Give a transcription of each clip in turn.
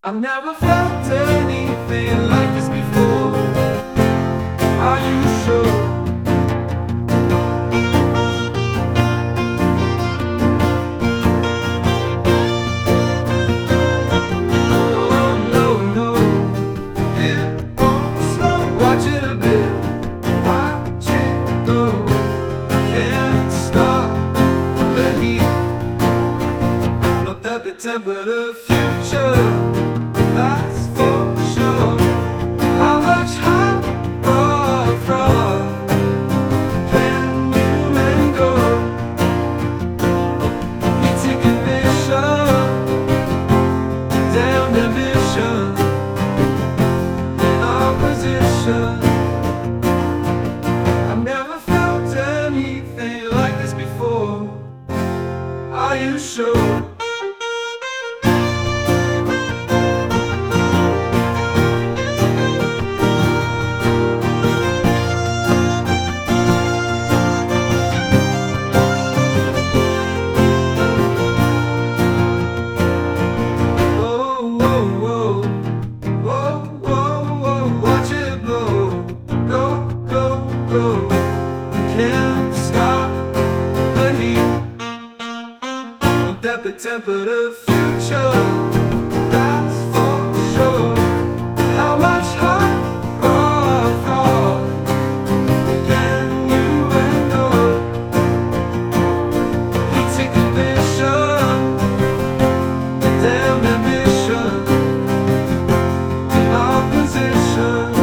I've never felt anything like this before. Are you sure? Oh, no, no, it won't slow. Watch it a bit, watch it go. Can't stop the heat. Look at the temper of the future. That's for sure. How much higher from can you let go? You take a mission, damn ambition, in opposition. I've never felt anything like this before. Are you sure? Can't stop the heat. That the temper of the future. That's for sure. How much higher can you endure? You take a mission, damn ambition, in opposition.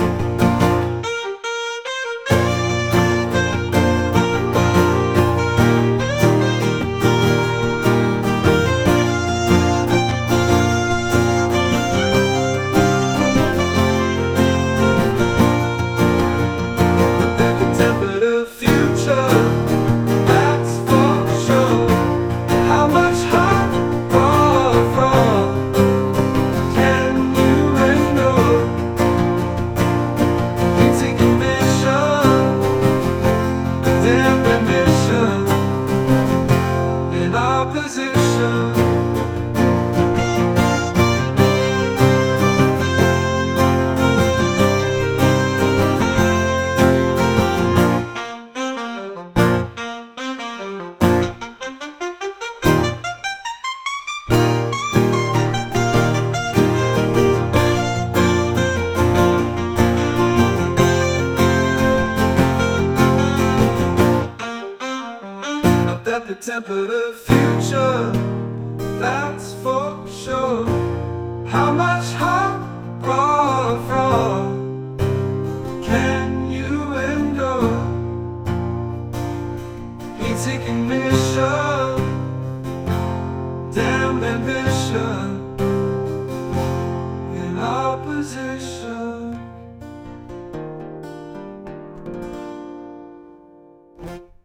Opposition. At the temper of the future, that's for sure. How much higher from can you endure? He's taking mission, damn ambition, in opposition.